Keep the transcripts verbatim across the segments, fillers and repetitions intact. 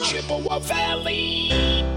Chippewa Valley.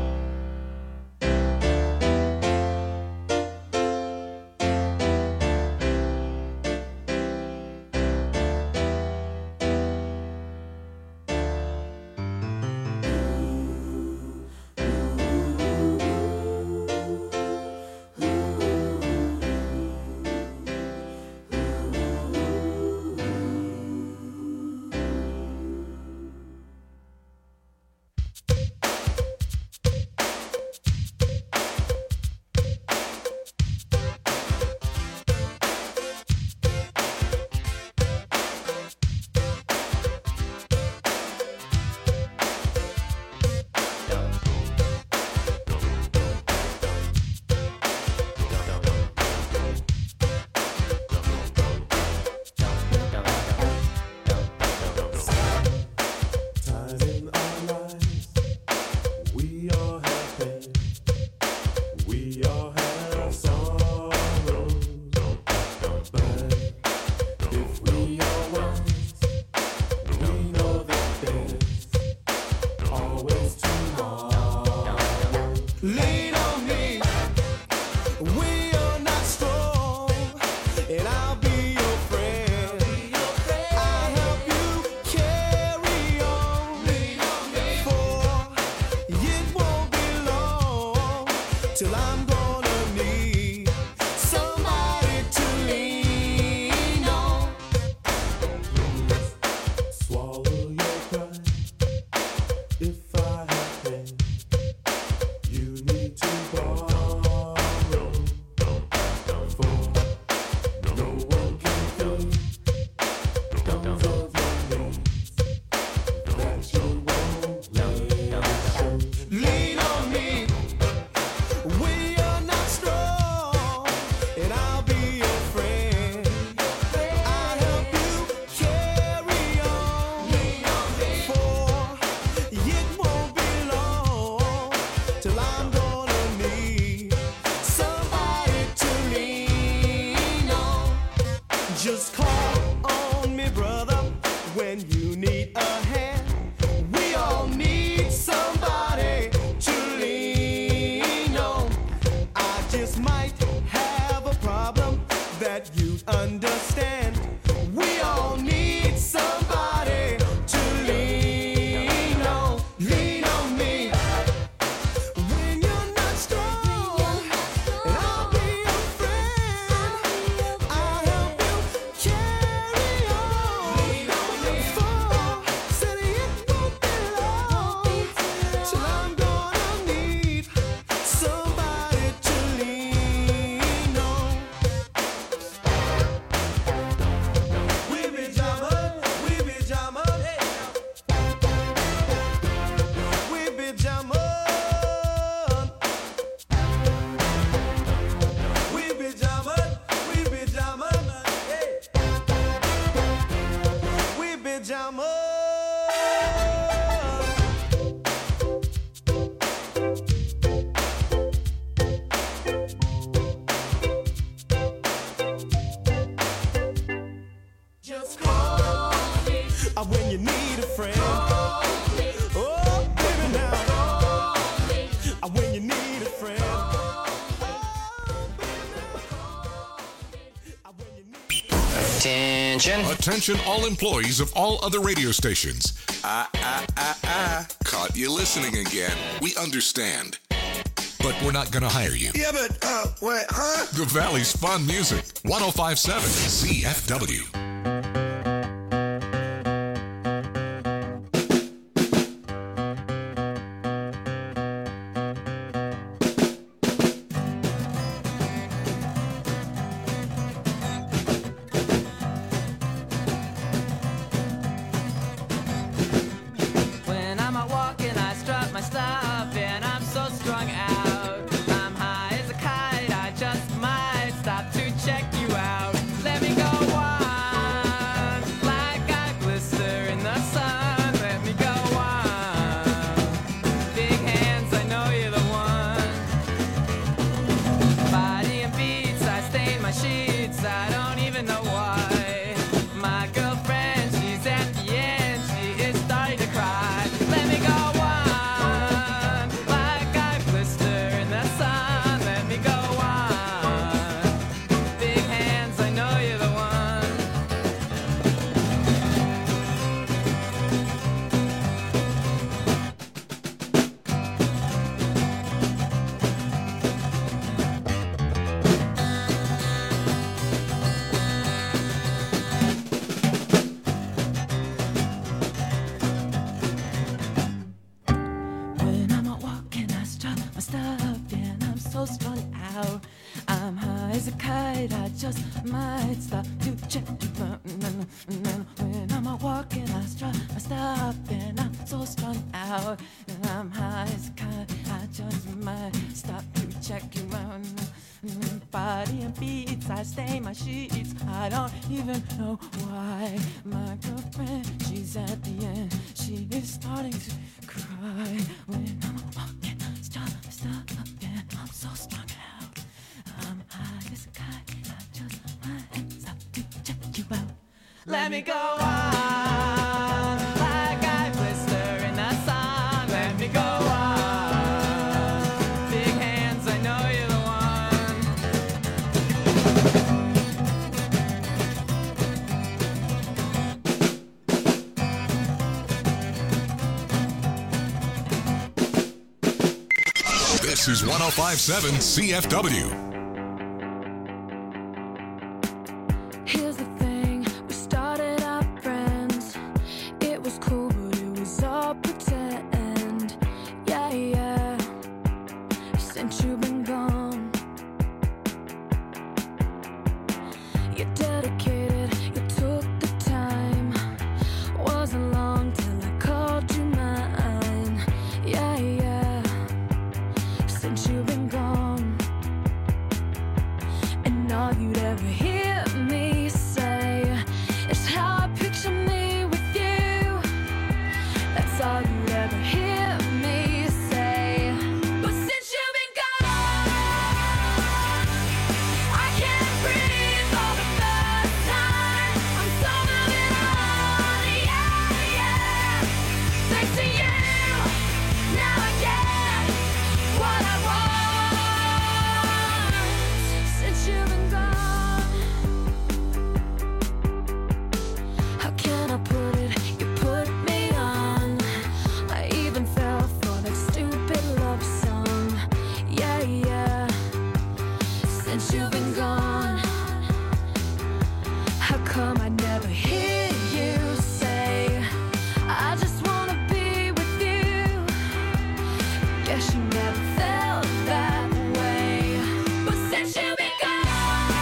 Attention. Attention all employees of all other radio stations. Ah, ah, ah, ah. Caught you listening again. We understand. But we're not going to hire you. Yeah, but, uh, what, huh? The Valley's fun music. one oh five point seven Z F W. Check you out. Let me go wild. as a kite, I just might stop to check you out. And then when I'm out walking, I stop, I stop, and I'm so strung out. And I'm high as a kite, I just might stop to check you out. Body and beats, I stain my sheets. I don't even know why. My girlfriend, she's at the end. She is starting to cry when I'm walking. Stop, stop, and I'm so strung out. I'm high as a kite. I just might stop to check you out. Let me go on like I blister in the sun. Let me go on. Big hands, I know you're the one. This is one oh five point seven C F W. Here's the thing, we started our friends. It was cool, but it was all pretend. Yeah, yeah, since you've been gone. You're dedicated, you took the time. Wasn't long till I called you mine. Yeah, yeah, since you've been gone. And all you'd ever hear me say is how I picture me with you. That's all you'd ever hear me say. But since you've been gone, I can't breathe for the first time. I'm so moving on, yeah, yeah. Thanks to you, now I get what I want. Since you've been gone, how can I put it? You put me on. I even fell for that stupid love song. Yeah, yeah. Since you've been gone, how come I never hear you say I just wanna be with you? Guess you never felt that way. But since you've been gone,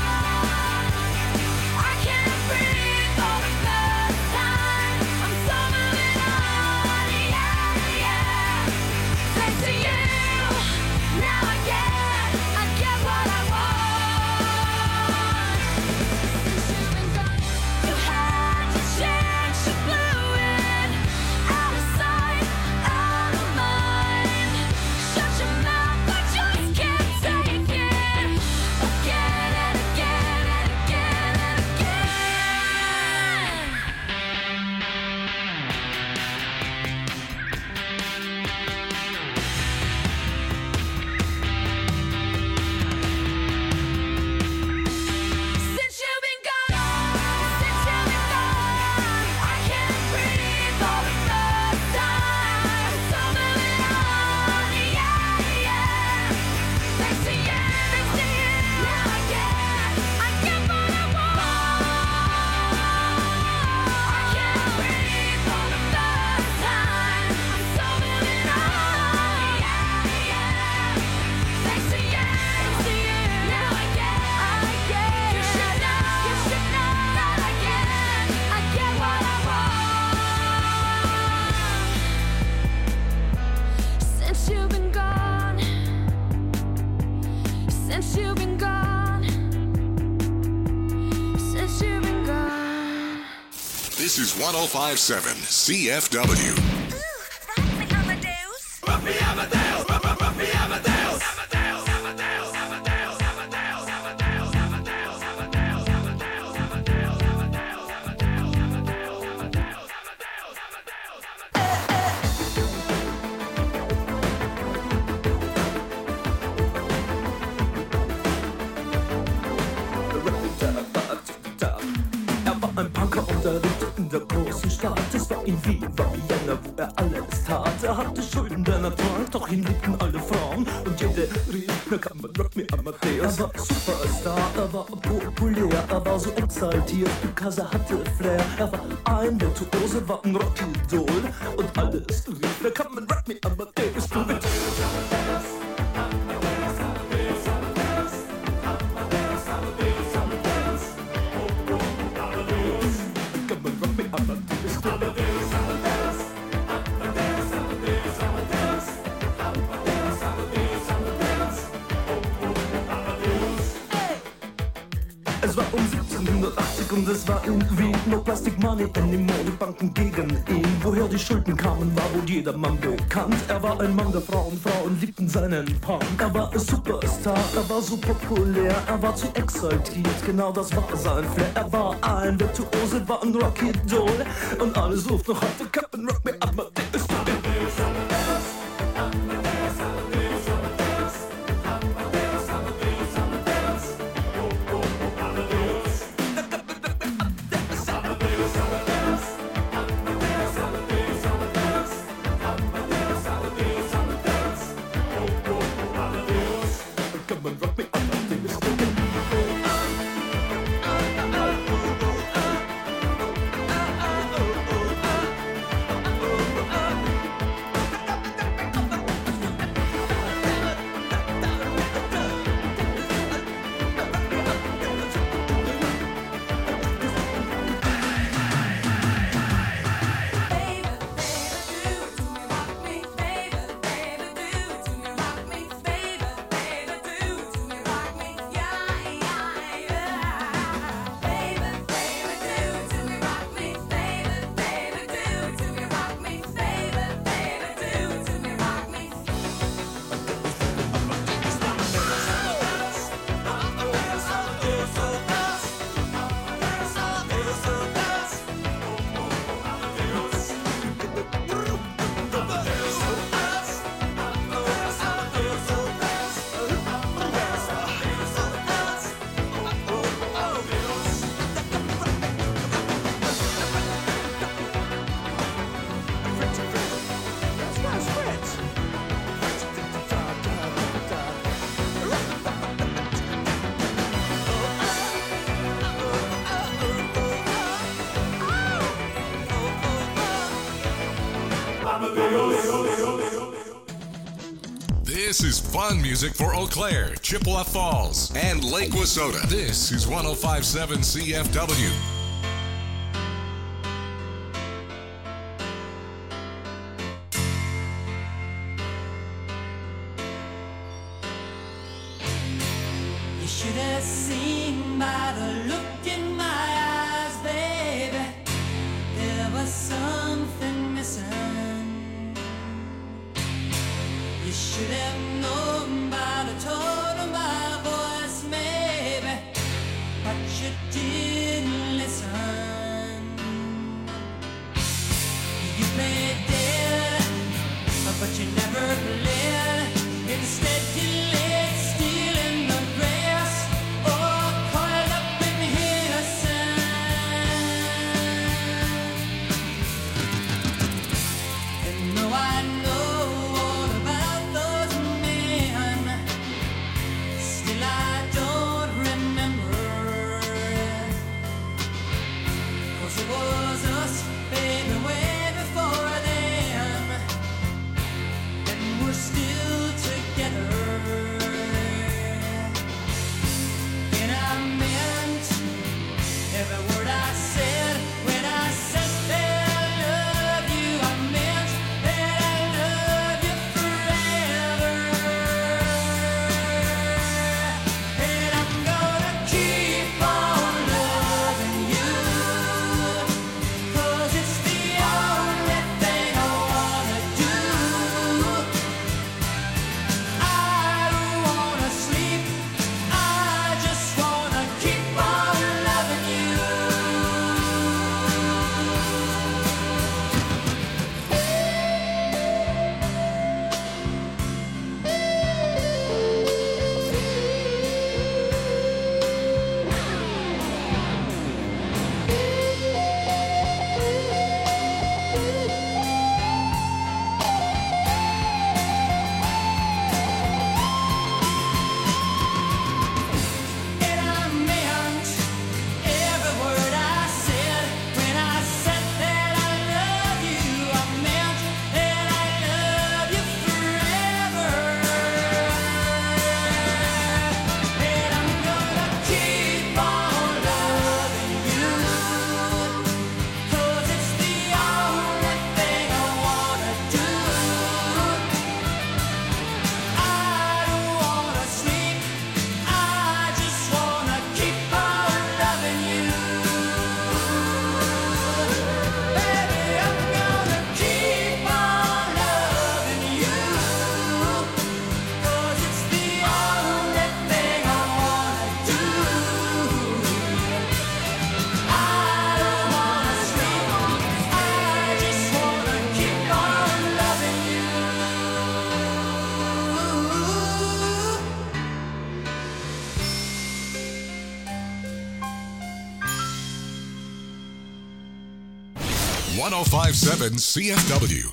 I can't breathe for the first time. I'm so moving on, yeah, yeah. Thanks to you, now I get, I get what I want. Since you've been gone, you had your chance, you blew it. Out of sight, out of mind. Shut your mouth, I just can't take it. Again and again and again and again. Since you've been gone, since you've been gone, I can't breathe for the first time. I'm so moving on, yeah, yeah. Thanks to you, thanks to you, now I get, I get what I want. I can't breathe for the first time. I'm so moving on, yeah, yeah. Thanks to you, thanks to you, now I get, I get. You should know, you should know that I get, I get what I want. Since you've been gone, since you've been gone, since you've been gone. This is one oh five point seven C F W. Er war ein Punker und er lebte in der großen Stadt. Es war in Wien, war Vienna, wo er alles tat. Er hatte Schulden, denn er trank, doch ihn liebten alle Frauen. Und jede rief, na kann man Rock Me Amadeus. Er war Superstar, er war populär, er war so exaltiert, because er hatte Flair. Er war ein Virtuose, war ein Rockidol. Und alles rief, na kann man Rock Me Amadeus. Du mit Es war um siebzehnhundertachtzig und es war irgendwie no Plastic Money anymore. Die Banken gegen ihn. Woher die Schulden kamen, war wohl jedermann bekannt. Er war ein Mann der Frauen, Frauen liebten seinen Punk. Er war ein Superstar, er war so populär, er war zu exaltiert, genau das war sein Flair. Er war ein Virtuose, war ein Rocky-Doll und alles ruft noch heute Captain Rock me up, my dick is This is fun music for Eau Claire, Chippewa Falls, and Lake Wissota. This is one oh five point seven C F W. You should have seen by the look in my eyes, baby, there was something missing. You should have known by the tone of my voice, maybe, but you didn't listen. You played dead, but you never played. Instead you laid still in the grass, or coiled up in innocence. And though I know all about those men, still I don't remember. 'Cause it was us, baby, way before them. And we're one oh five point seven C F W.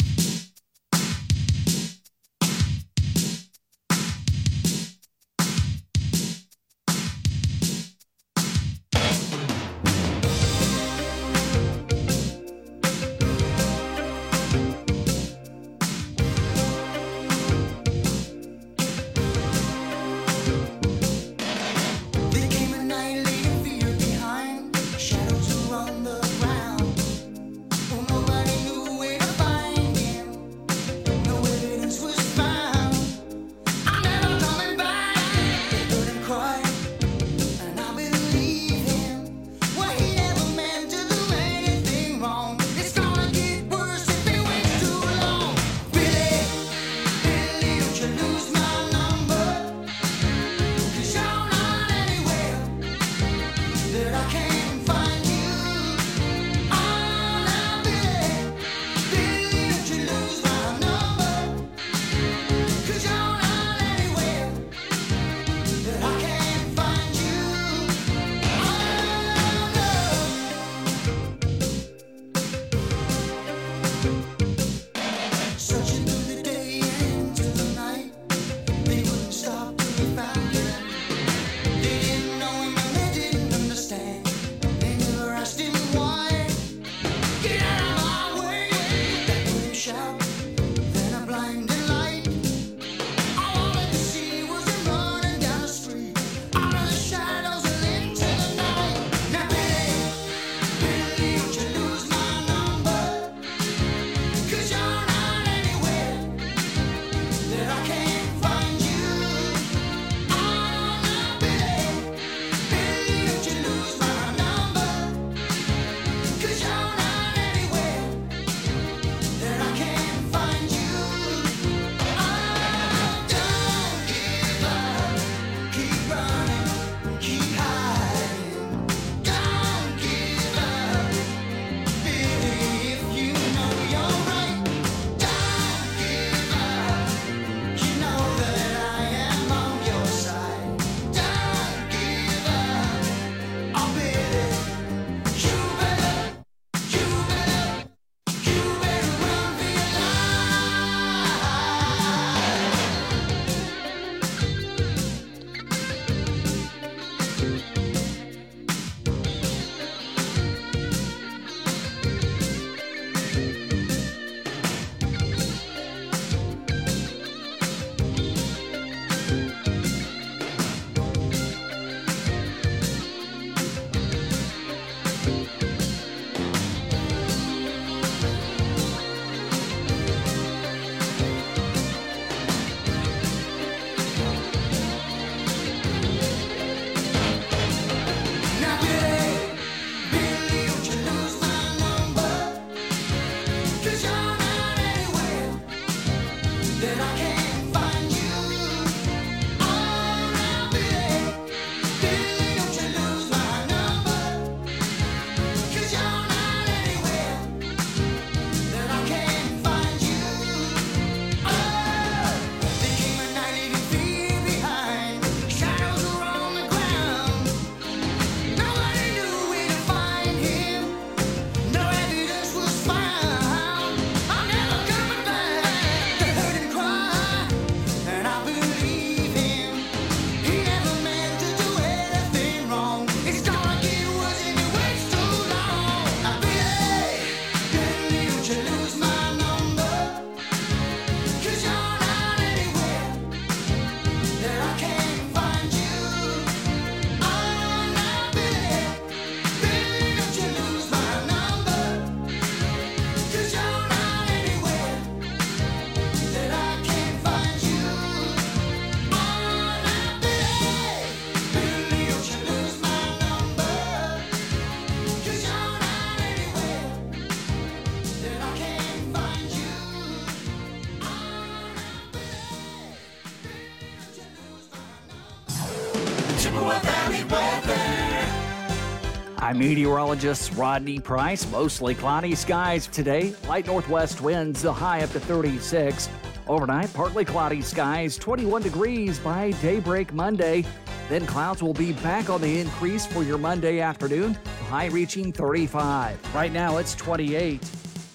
I'm meteorologist Rodney Price. Mostly cloudy skies today. Light northwest winds, the high up to thirty-six. Overnight, partly cloudy skies, twenty-one degrees by daybreak Monday. Then clouds will be back on the increase for your Monday afternoon, high reaching thirty-five. Right now, it's twenty-eight.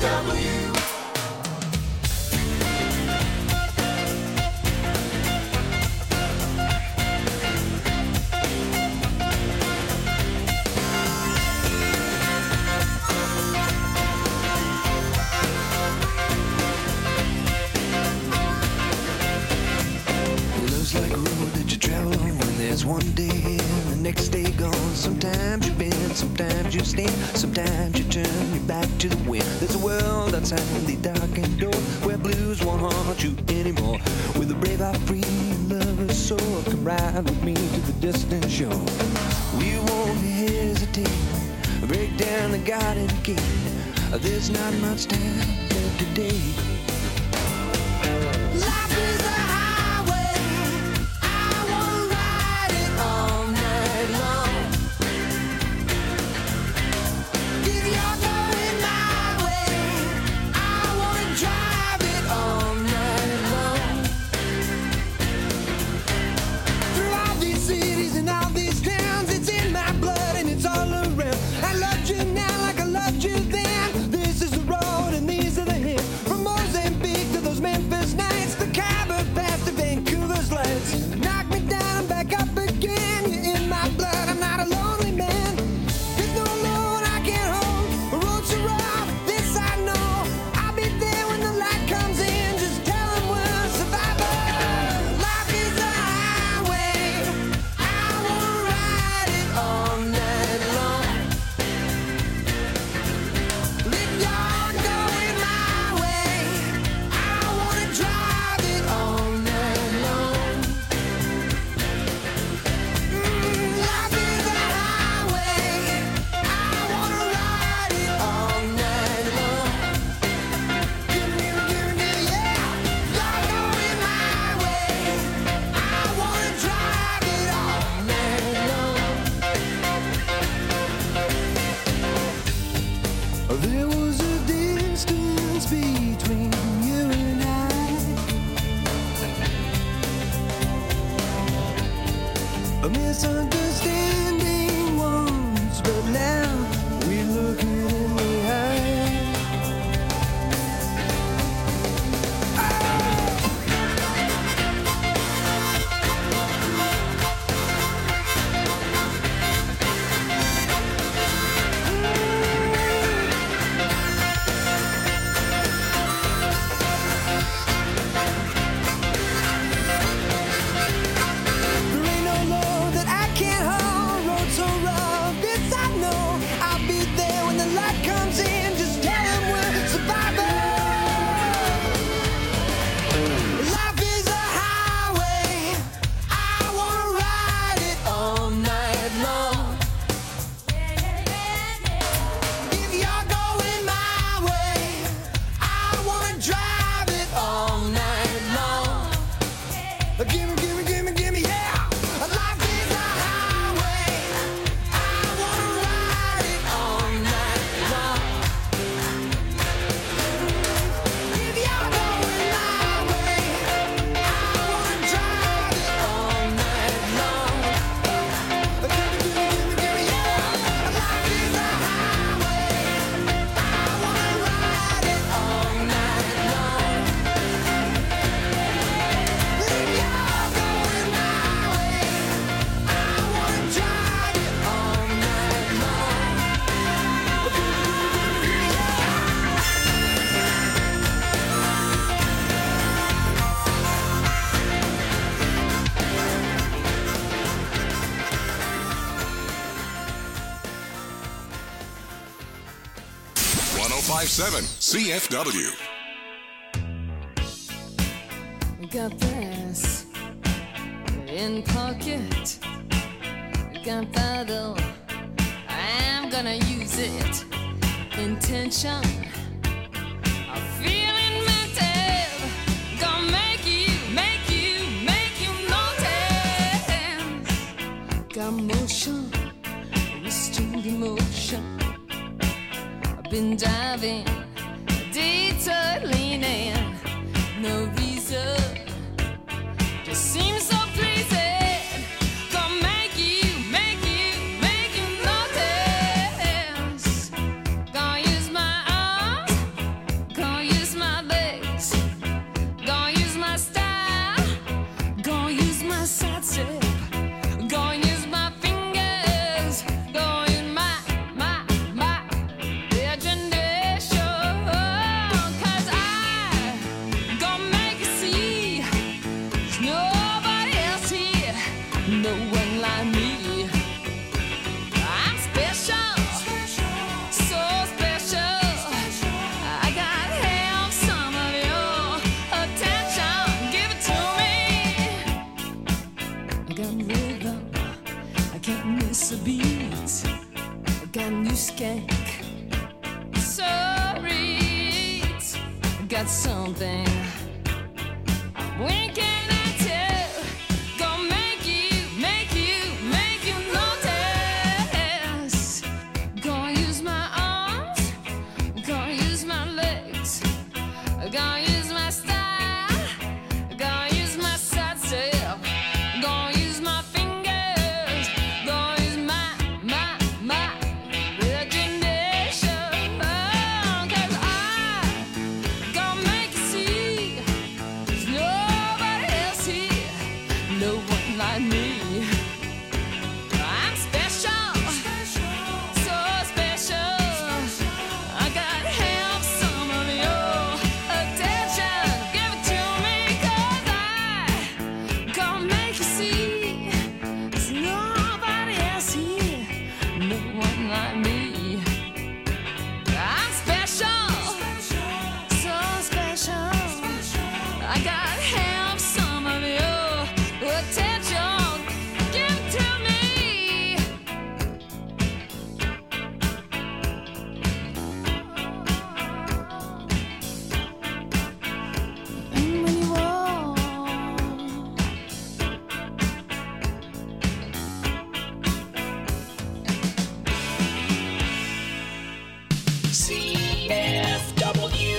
W. Love's like a road that you travel on when there's one day here and the next day gone. Sometimes you bend, sometimes you stand, sometimes you turn your back to the wind. There's a world outside the darkened door where blues won't haunt you anymore. With a brave heart free and lover's soul, come ride with me to the distant shore. We won't hesitate, break down the garden gate. There's not much time left today. Life is a highway. I wanna ride it all night long. If you're going my way, I wanna drive it all night long. Through all these cities and all these towns, it's in my blood and it's all around. I loved you now like I loved you then. This is the road and these are the hills. From Mozambique to those Memphis nights, the Khyber Pass to Vancouver's lights. Knock me down and back up again. You're in my blood, I'm not a lonely man. There's no load I can't hold. The road's so rough, this I know. I'll be there when the light comes in. Just tell them we're survivors. Life is a highway. I wanna ride it all night long. If you're going my way, I wanna drive it all night long. Mm, life is a highway. I wanna ride it all night long. Give me, give me, give me, give me, yeah. You're going my way. I wanna drive it all night long. There was a distance between you and I, a misunderstanding once, but now we look it in the eye. There ain't no load that I can't hold. Road so rough, this I know. I'll be there when the light comes in. Just tell them we're survivors. Life is a highway. I wanna ride it all night long. If you're going my way, I wanna drive it all night long. Gimme, gimme, gimme, gimme, yeah. Life is a highway. I wanna ride it all night long. If you're going my way, I wanna drive it all night long. Gimme, gimme, gimme, gimme, yeah. Life is a highway. I wanna ride it all night long. If you're going my way, I wanna drive it all night long. one oh five point seven C F W. Got this in pocket. Got that though. I'm gonna use it. Intention. I'm feeling mental. Gonna make you, make you, make you notice. Got motion, restrained emotion. I've been diving, detour leaning. No reason. Just seems so pleasing. Gonna make you, make you, make you notice. Gonna use my arm. got something. When can I tell? Gonna make you, make you, make you notice. Gonna use my arms, gonna use my legs, gonna use my style, gonna use my side step, gonna use my fingers, gonna use my, my, my imagination. Oh, 'cause I gonna make you see there's nobody else here, no one like me. I'm special, so special. I gotta have some of your attention. Give it to me, 'cause I gonna make you see there's nobody else here, no one like me. I'm special, so special. I gotta have some of your attention. Give it to me. And when you walk, C F W.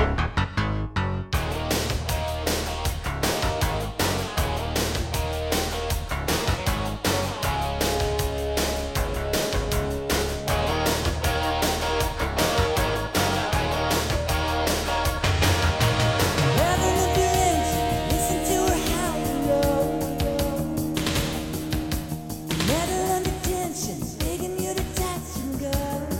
Listen to her howl low. Metal under tension, begging you to touch and go.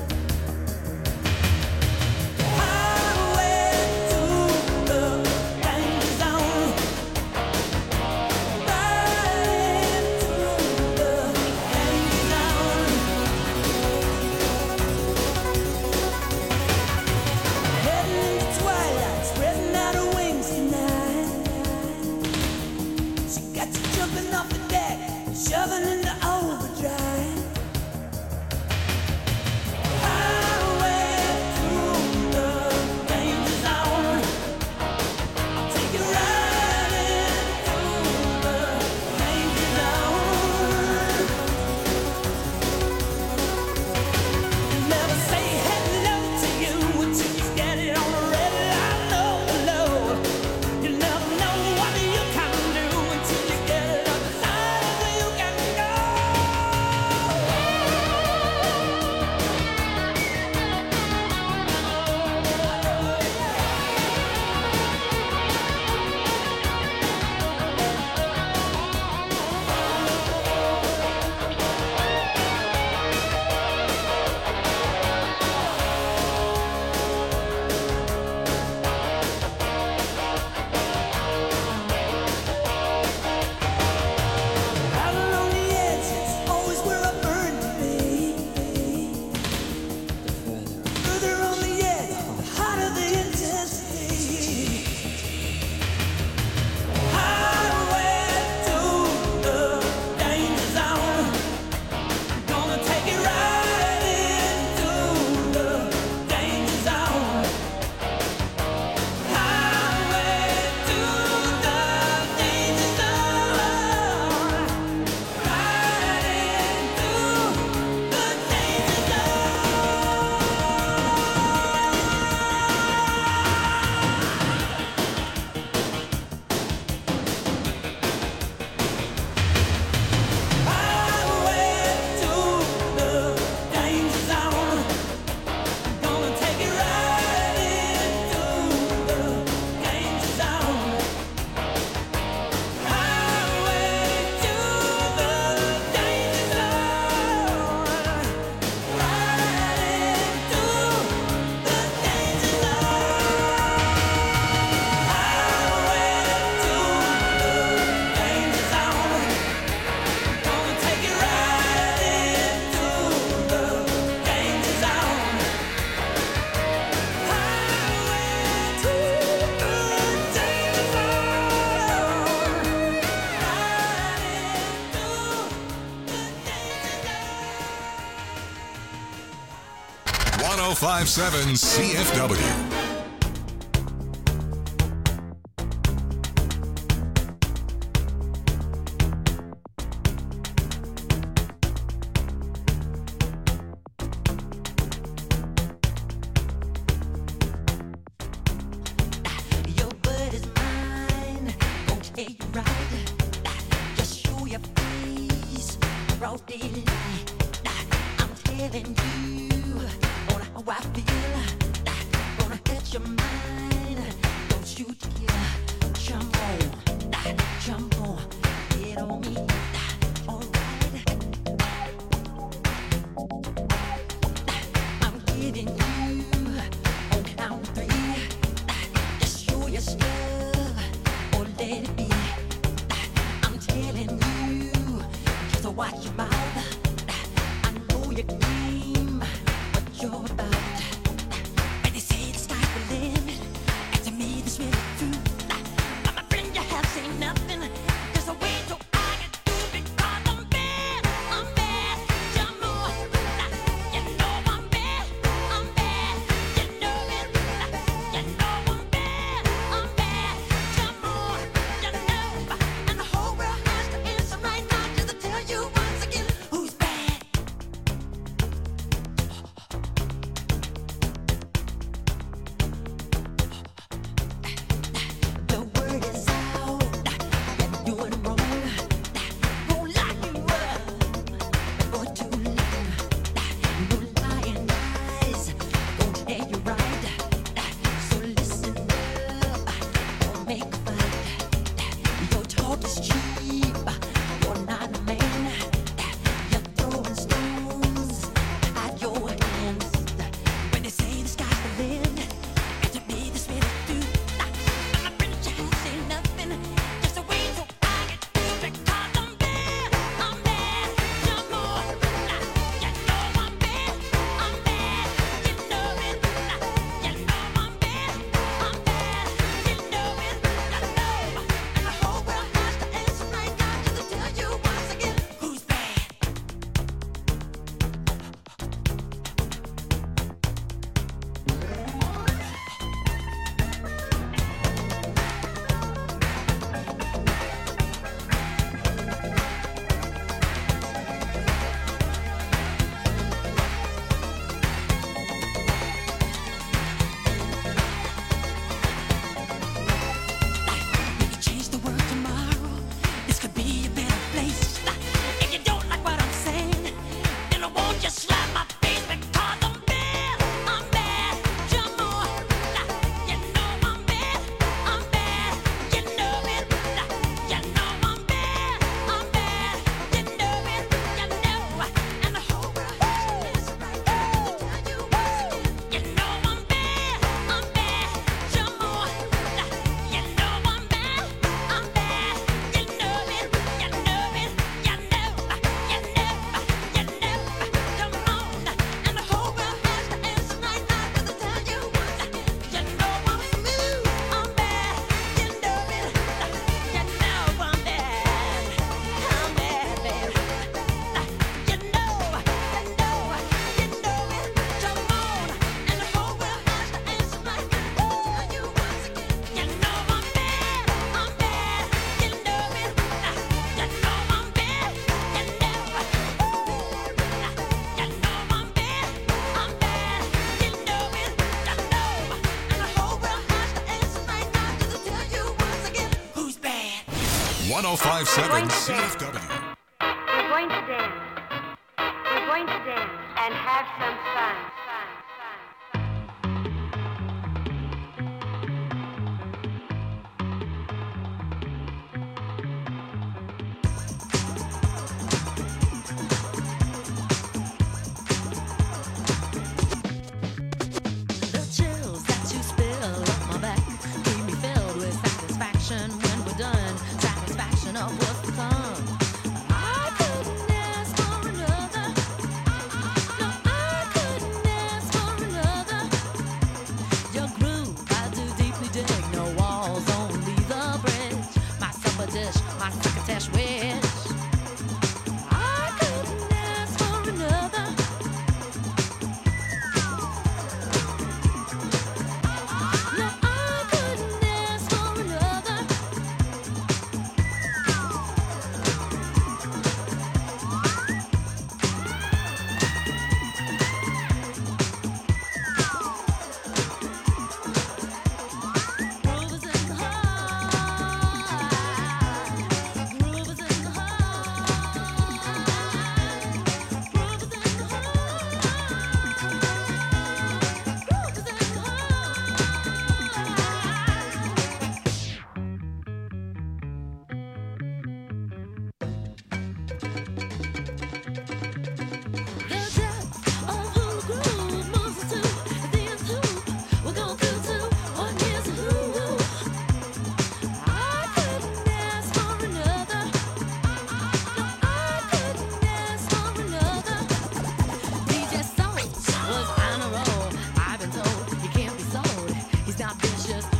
Highway to the danger zone. Riding through the danger zone. Heading into twilight, spreading out her wings tonight. She got you jumping off the deck, shoving into overdrive. Highway through the danger zone. I'll take you riding through the danger zone. Never say hello to you until you get it on the red line, low, low. You never know what you can do until you get it up the line, so you can go. Out along the edge, it's always where I burn to be. Further on the edge, the hotter the intensity. Highway to the danger zone. Gonna take it right into the danger zone. Highway to the danger zone. Right into the danger zone. Highway to the danger zone. Gonna take it right into the danger zone. Highway to the danger zone. Right into the danger zone. Highway to the danger zone. Gonna take it right into the danger zone. Highway to the danger zone. Right into the danger zone. one oh five point seven C F W. ain't right. Just show your face, broad daylight. I'm telling you on how I feel. Gonna catch your mind. Don't you dare jump on, jump on, get on me. Alright, I'm giving you on count three. Just show your stuff or let it be. I'm telling you, just watch your mouth. I know your game, what you're about. When they say the sky's the limit, and to me this really true. But my friend, you have seen nothing. There's a way to I can do because I'm bad. I'm bad. Jump on. You know I'm bad. I'm bad. You know it. You know I'm bad. I'm bad. Jump on. You know. And the whole world has to answer right now just to tell you once again who's bad. The word is out. You're doing wrong. Won't lock you up for too long. No lying eyes won't tell you right. So listen up. Don't make a fight. Your talk is cheap. You're not a man. You're throwing stones at your hands. When they say the sky's the limit, and to me this really do. My friend, you have seen nothing. Just a way so I can do because I'm bad. I'm bad. Jump on. You know I'm bad. I'm bad. You know it. You know I'm bad. I'm bad. You know it. You know. And the whole world has to answer right now just to tell you once again who's bad. We could change the world tomorrow. This could be a better place. If you don't like what I'm saying, then I won't just slap my face because I'm bad. I'm bad. Jump on. You know I'm bad. I'm bad. You know it. You know I'm bad. I'm bad. You know it. You know. And the whole world has to answer right now to tell you once again. You know I'm bad. I'm bad. Jump on. You know I'm bad. I'm bad. You know it. You know it. You know. You know. You know. Come on. And the whole world has to answer right now just to tell you once again. You know I'm smooth. I'm bad. You know it. You know I'm bad. I'm bad, baby. You know. You know. You know it. Jump on. And the whole world has to answer right now to tell you once again. You know I'm bad. I'm bad. You know it. You know I'm bad. You know. You know I'm bad. I'm bad. You know it. You know. And the whole world has to answer right now just to tell you once again who's bad. one oh five point seven C F W. We're going to dance. We're going to dance and have some fun. fun, fun. The chills that you spill up my back keep me filled with satisfaction when we're done. Satisfaction of what's to come. I couldn't ask for another. No, I couldn't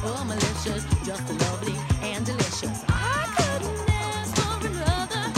for malicious, just lovely and delicious. I couldn't ask for another.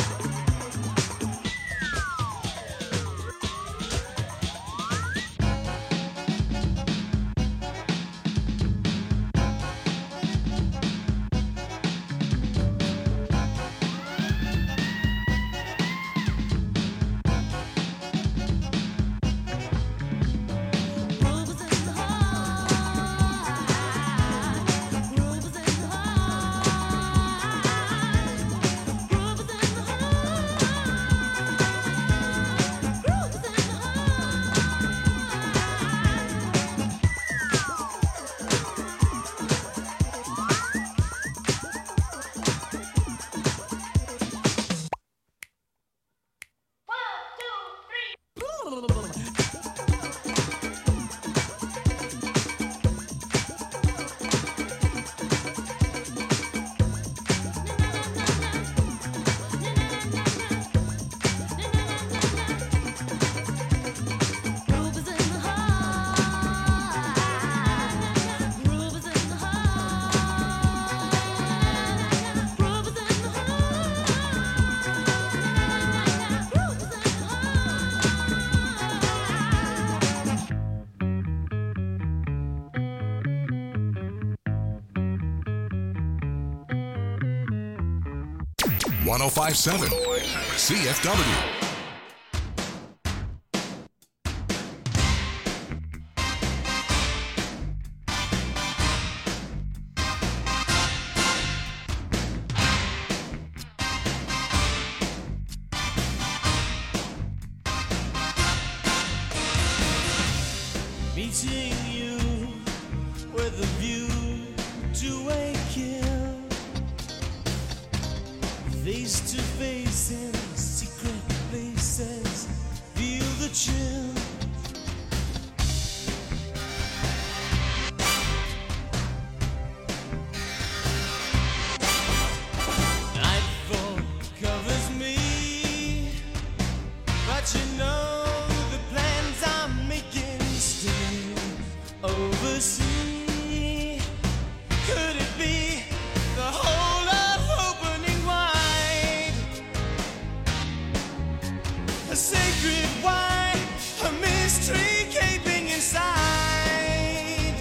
one oh five point seven C F W. Meeting you with a view to a kill, face to face in secret places, feel the chill. Nightfall covers me, but you know the plans I'm making still oversee. Could it be the whole of opening wide? A sacred wine, a mystery gaping inside.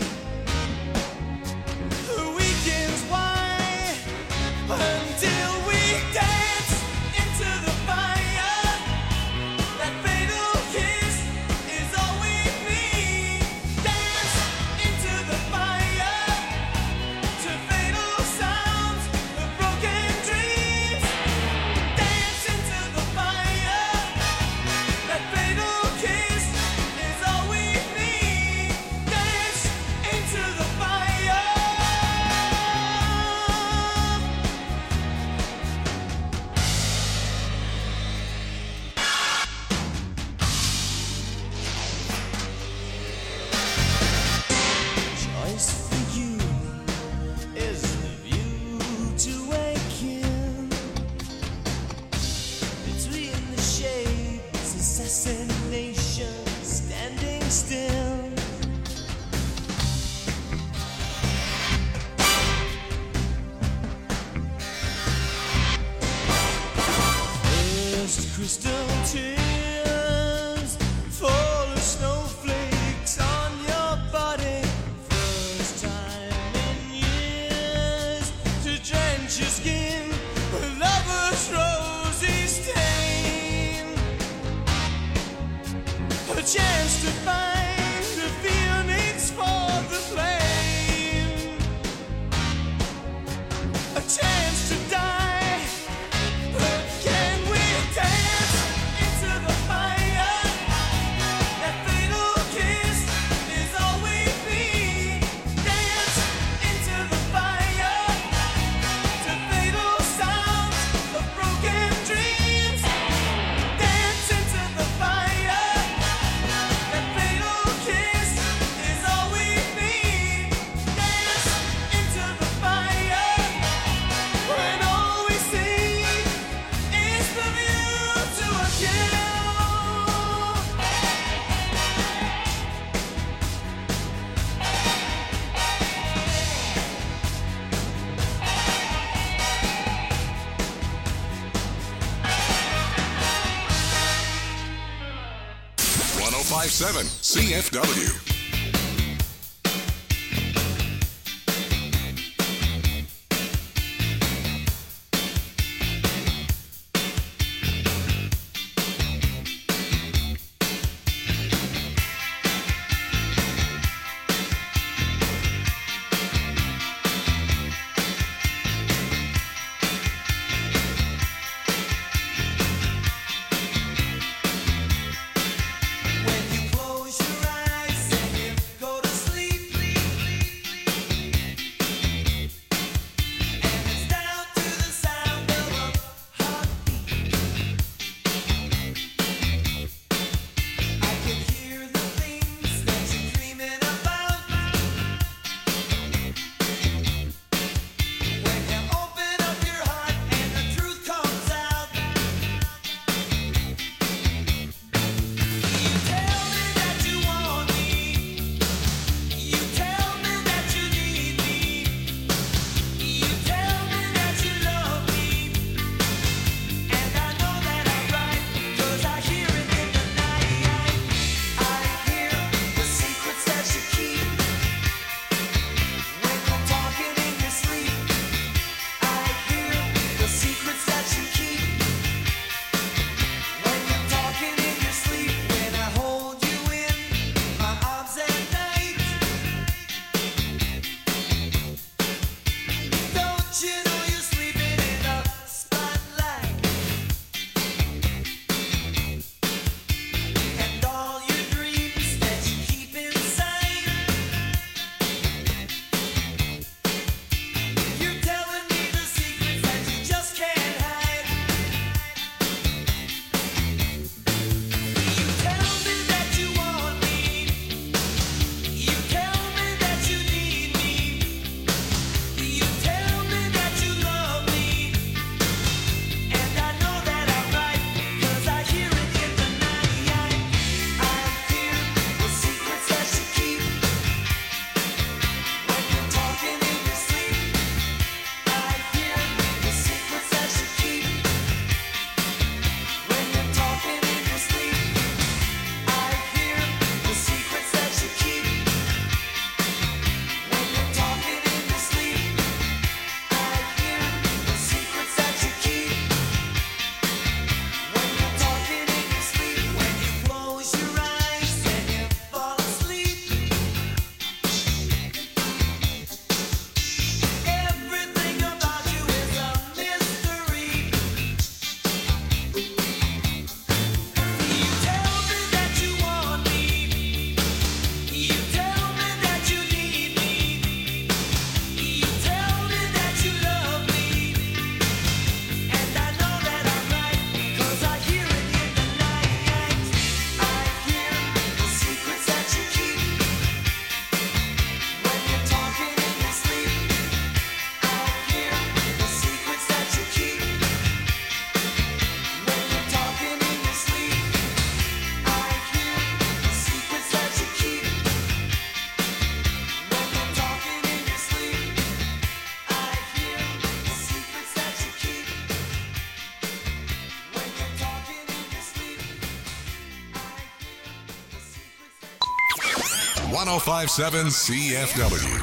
The weekends why until we dance into the fire. That fatal kiss is all we need. Dance into the fire to fatal sounds of broken dreams. Dance into the fire. That fatal kiss is all we need. Dance into the fire. Choice for you is the view to awaken between the shades, assassination standing still. First crystal tears fall as snowflakes on your body. First time in years to drench your skin with lover's rosy stain. A chance to find the phoenix for the flame. A chance to die. But can we dance into the fire? That fatal kiss is all we need. Dance into the fire to fatal sounds of broken dreams. Dance into the fire. That fatal five seven C F W. one oh five point seven C F W.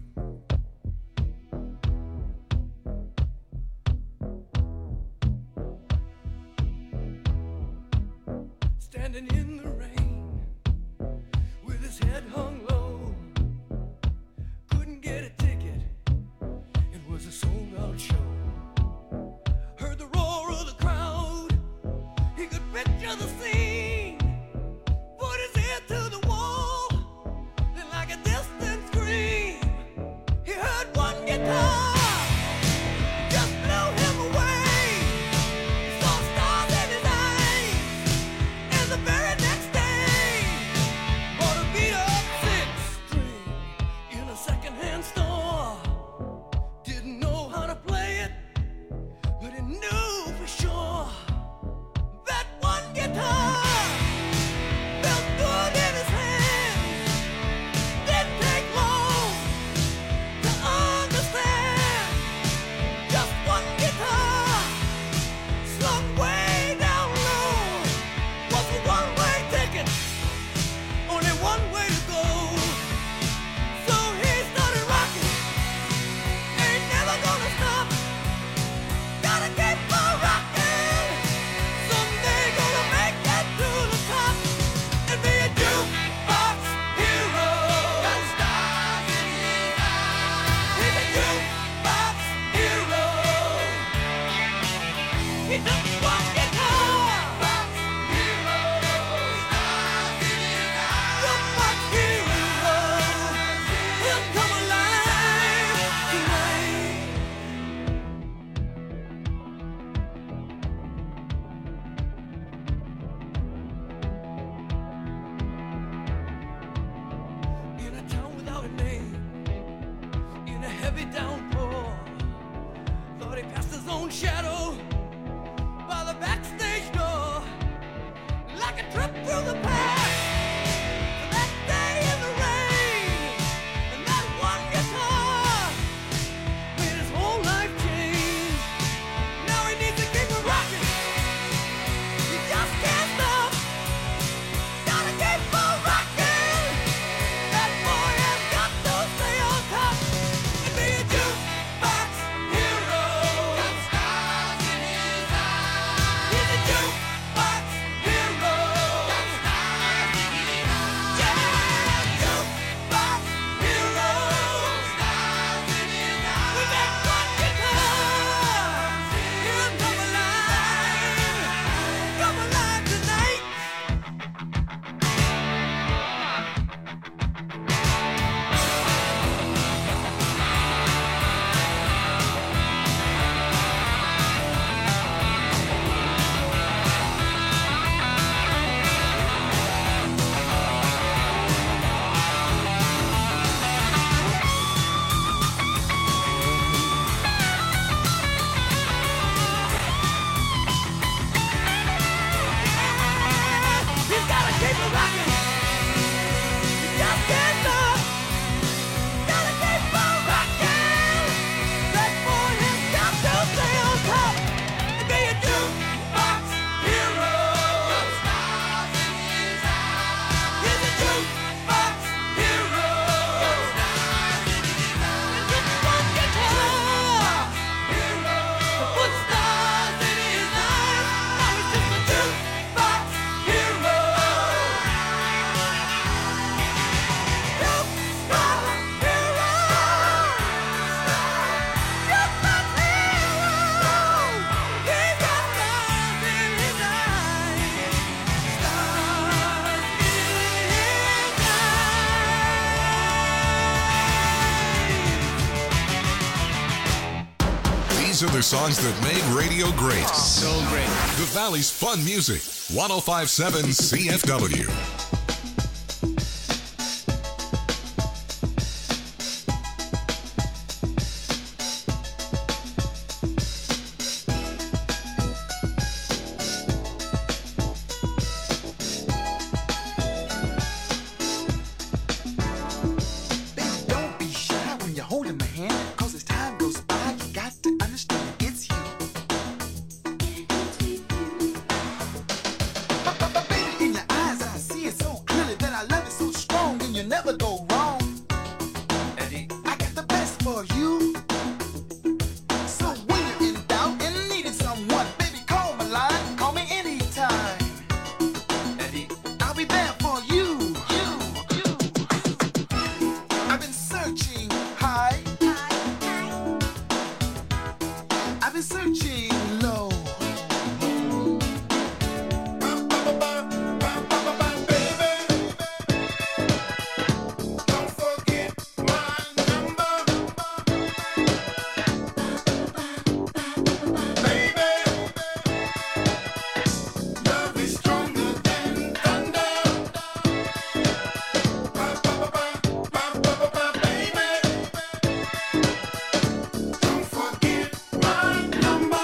Standing in the rain with his head hung low, couldn't get a ticket, it was a sold-out show. Heard the roar of the crowd, he could picture the scene, put his head to the wall, then like a distant scream, he heard one guitar. The very next day, bought a beat up six. downpour. Thought he passed his own shadow by the backstage door, like a trip through the past. So that day in the rain, and that one guitar made his whole life change. Now he needs to keep it rocking. He just can't stop. Gotta keep on rocking. That boy has got to stay on top and be a jukebox hero. Got stars in his eyes. He's a jukebox hero. Got stars in his eyes. Yeah, jukebox hero. Stars in his eyes. With that one guitar, he'll come alive. Come alive tonight. He's gotta keep it rocking. He just can't stop. Gotta keep on rocking. That boy has got to stay on top and be a jukebox hero. Got stars in his eyes. He's a jukebox hero. Got stars in his eyes. And with one guitar hero, to put stars in his eyes. Now he's just a jukebox hero. These are the songs that made radio great. So great. The Valley's fun music. one oh five point seven C F W. Baby, don't be shy when you're holding my hand. Cause as time goes by, you got to understand it's you. But, but, but baby, in your eyes, I see it so clearly that I love it so strong and you never go wrong. Eddie, I got the best for you. So when you're in doubt and needing someone, baby, call my line, call me anytime. Eddie, I'll be there for you. You, you. I've been searching high. I've been searching low. Number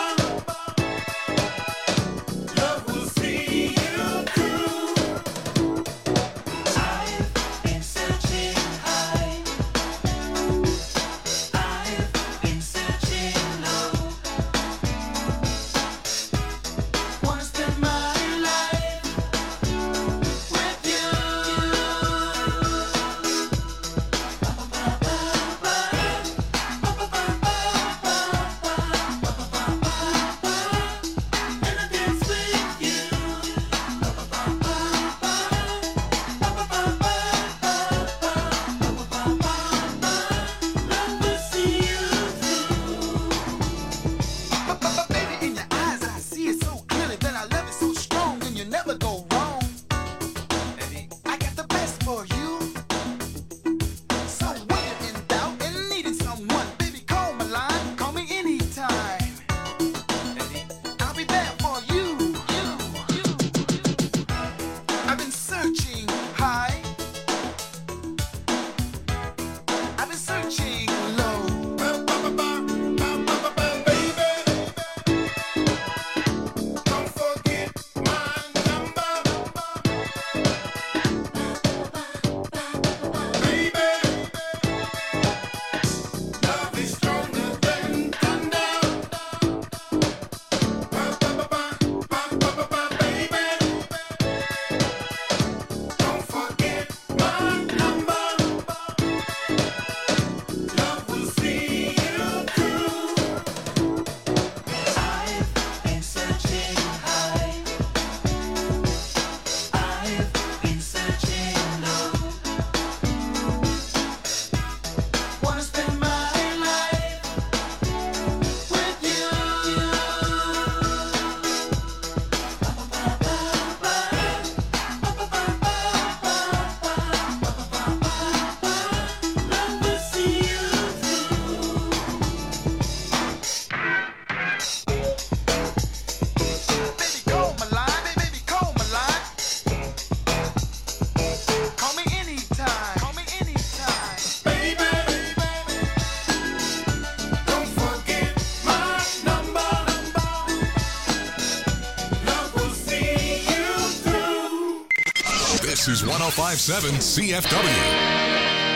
This is one oh five point seven C F W.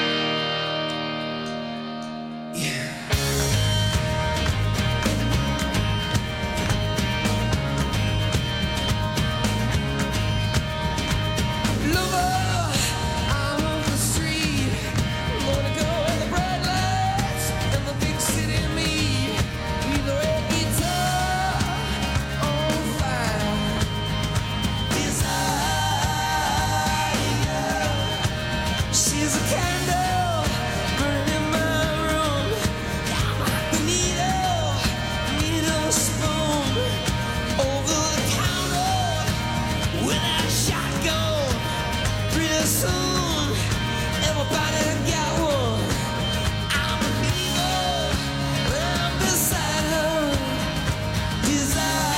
She's a candle burning in my room. The needle, needle spoon over the counter without a shotgun. Pretty soon, everybody got one. I'm a needle, I'm beside her. Desire.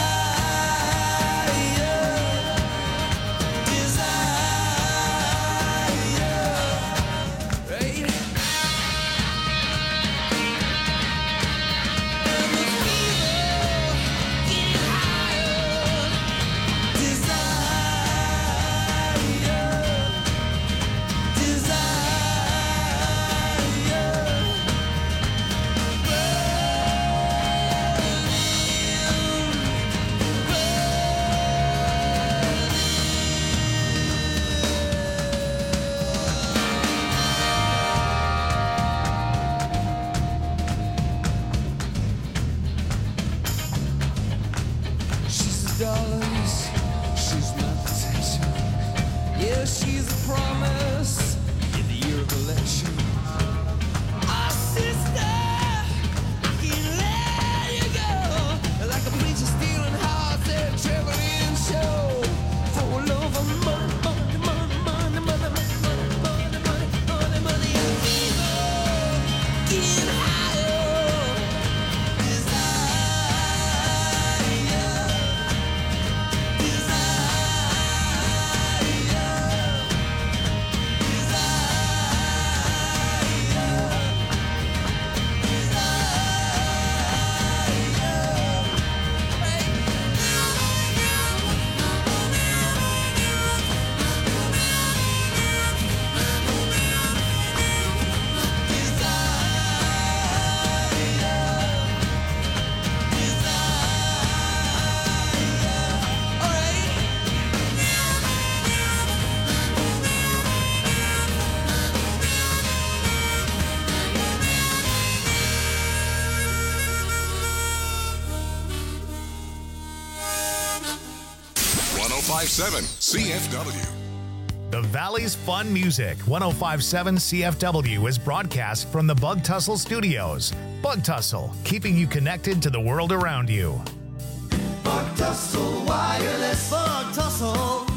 Dollars, she's my potential. Yeah, she's a promise in the year of election. Our sister, I can't let you go. Like a preacher stealing hearts at a traveling show. For love of money, money, money, money, money, money, money, money, money, money, and people getting higher. one oh five point seven C F W. The Valley's Fun Music, one oh five point seven C F W, is broadcast from the Bug Tussle Studios. Bug Tussle, keeping you connected to the world around you. Bug Tussle Wireless. Bug Tussle.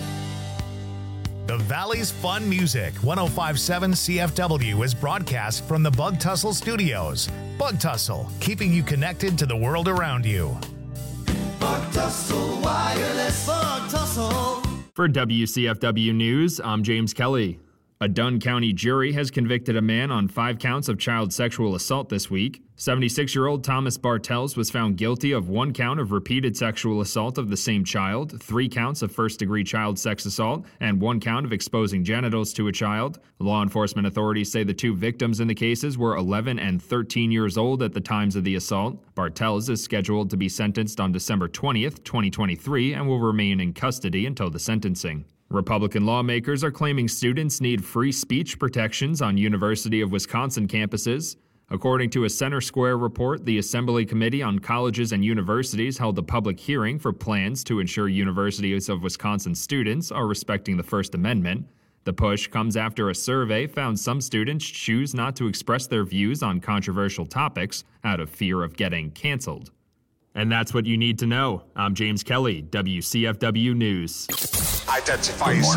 The Valley's Fun Music, one oh five point seven C F W, is broadcast from the Bug Tussle Studios. Bug Tussle, keeping you connected to the world around you. Bug Tussle Wireless. Bug Tussle. For W C F W News, I'm James Kelly. A Dunn County jury has convicted a man on five counts of child sexual assault this week. seventy-six-year-old Thomas Bartels was found guilty of one count of repeated sexual assault of the same child, three counts of first-degree child sex assault, and one count of exposing genitals to a child. Law enforcement authorities say the two victims in the cases were eleven and thirteen years old at the times of the assault. Bartels is scheduled to be sentenced on December twentieth, twenty twenty-three, and will remain in custody until the sentencing. Republican lawmakers are claiming students need free speech protections on University of Wisconsin campuses. According to a Center Square report, the Assembly Committee on Colleges and Universities held a public hearing for plans to ensure Universities of Wisconsin students are respecting the First Amendment. The push comes after a survey found some students choose not to express their views on controversial topics out of fear of getting canceled. And that's what you need to know. I'm James Kelly, W C F W News. Identify yourself.